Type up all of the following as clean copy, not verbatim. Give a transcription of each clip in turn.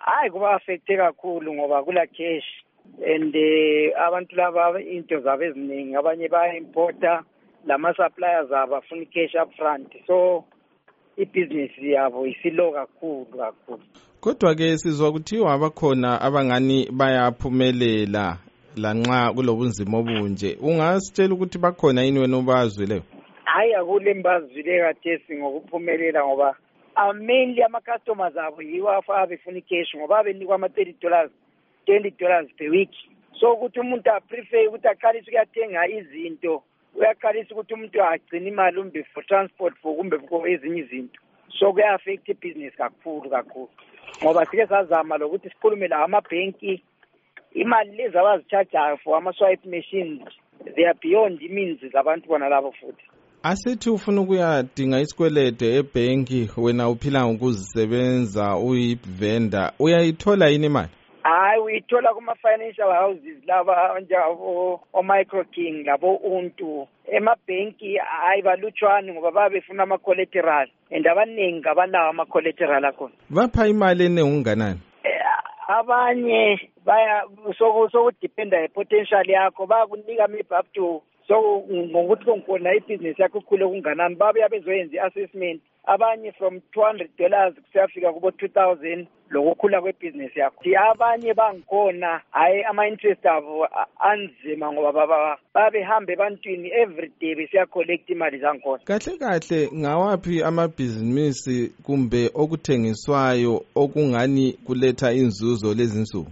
Hayi kuba affecte kakhulu ngoba kula cash and abantu laba into zabo eziningi abanye baya importa lama suppliers abo afuna cash up front so ibusiness yabo isilo kakhulu. Kodwa ke sizwa kuthiwa abakhona abangani bayaphumelela lanxa kulobunzima obunje. Ungasitshela ukuthi bakhona yini wena obazwileyo? Hayi akule mbazwile kathesi ngokuphumelela ngoba mainly ama customers abo yiwo afa befuna cash ngoba benikwa ama $30 per week. So ukuthi umuntu prefer ukuthi aqalise ukuyathenga izinto uyaqalisa ukuthi umuntu agcina imali umbe for transport for kumbe for ezinye izinto. So kuya affect business kakhulu ngoba sike sazama lokuthi sikhulume la amabhenki imali lezi abazicharge for ama swipe machines they are beyond means zabantu bona labo futhi. Asithi ufuna ukuyadinga isikwelede ebhenki wena uphila ngokuzisebenza uyivenda uyayithola yini imali? Hayi uyithola kuma financial houses laba njengabo Micro King labo Untu emabhenki hayi balutshwana ngoba bafuna ama collateral and abaningi abanawo ama collateral akhona. Bapha imali enengunganani? Abanye baya so dependa potential yakho bakunika maybe up to so ngokuthi konkona ibusiness yakho ikhule kunganani babuya bezoyenza i-assessment abanye from $200 kusiyafika kubo 2000 lokukhula kwebusiness yakho. Abanye bangikhona hayi ama-interest abo anzima ngoba babehambe ebantwini every day besiya collect imali zangikhona. Kahle ngawaphi amabhizinisi kumbe okuthengiswayo okungani kuletha inzuzo lezi nsuku?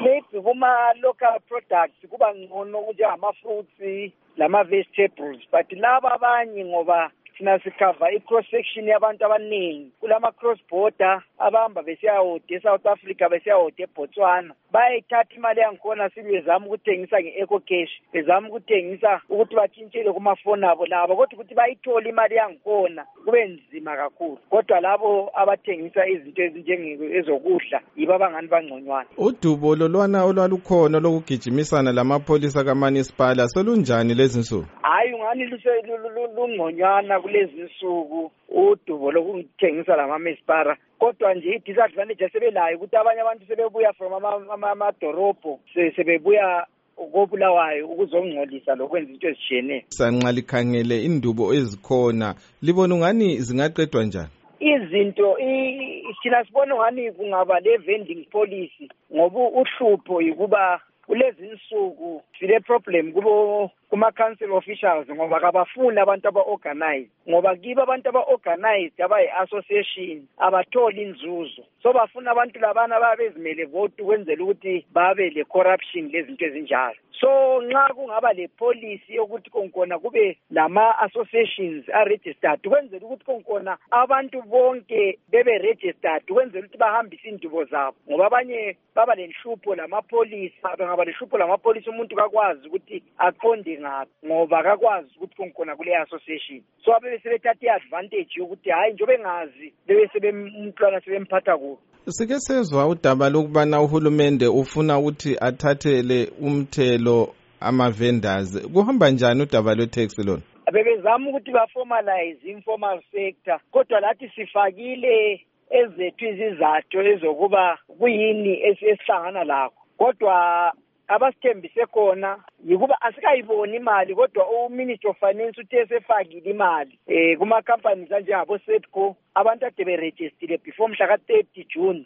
Kuma local products kuba ngcono njengama-fruits lama-vegetables but laba abanye ngoba thina sikhava i-cross section yabantu abaningi kulama cross border abahamba besiyahode eSouth Africa besiyahode eBotswana bayayithatha imali yangikhona sibezama ukuthengisa nge-eco cash bezama ukuthengisa ukuthi batshintshele kumafoni abo labo kodwa ukuthi bayithole imali yangikhona kube nzima kakhulu kodwa labo abathengisa izinto ezokudla yibo abangani bangconywana. Udubo lolwana olwalukhona lokugijimisana lamapholisa kaManisipala solunjani lezi nsuku? Hayi ungani lungconywana kulezi nsuku udubo lokuthengisa lamaManisipala kodwa nje i-disadvantage sebelayo ukuthi abanye abantu sebebuya from amadorobho sebebuya ukobulawayo ukuzongcolisa lokwenza into ezishiyeneyo. Sanxa likhangele indubo ezikhona libona ungani zingaqedwa njani? Izinto thina sibona ngani kungaba le vending policy ngoba uhlupho yikuba kulezi nsuku sile problem kuma council officials ngoba kabafuni abantu aba-organize ngoba kibo abantu aba-organized abayi-association abatholi inzuzo so bafuna abantu labana babezimele vote ukwenzela ukuthi babe le corruption lezinto ezinjalo. So nxa kungaba le policy yokuthi konkona kube lama-associations are-registered ukwenzela ukuthi konkona abantu bonke bebe-registered ukwenzela ukuthi bahambise indubo zabo ngoba abanye baba lenhlupho lamapolisi bangaba lenhlupho lamapolisi umuntu kakwazi ukuthi aqonde ngaphi ngoba kakwazi ukuthi konkona kule association so abe sebethatha i-advantage yokuthi hayi njengoba engazi bebe sebemntwana sebemphatha kubi. Sike sezwa udaba lokubana uhulumende ufuna ukuthi athathele umthelo ama-vendors kuhamba njani udaba lwe-tax lona? Bebezama ukuthi ba-formalize informal sector kodwa lathi sifakile ezethu izizathu ezokuba kuyini esihlangana lakho kodwa abasithembise khona yikuba asikayiboni imali kodwa uMinister of Finance uthe sefakile imali kuma companies anjengabo Setco abantu ade beregistile before mhla ka-30 June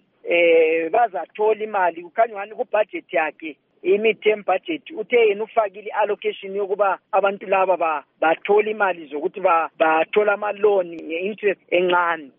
bazathola imali kukhanya ngani ku budget yakhe i-mid-term budget uthe yena ufakile allocation yokuba abantu laba bathola imali zokuthi bathola ama loan nge-interest encane.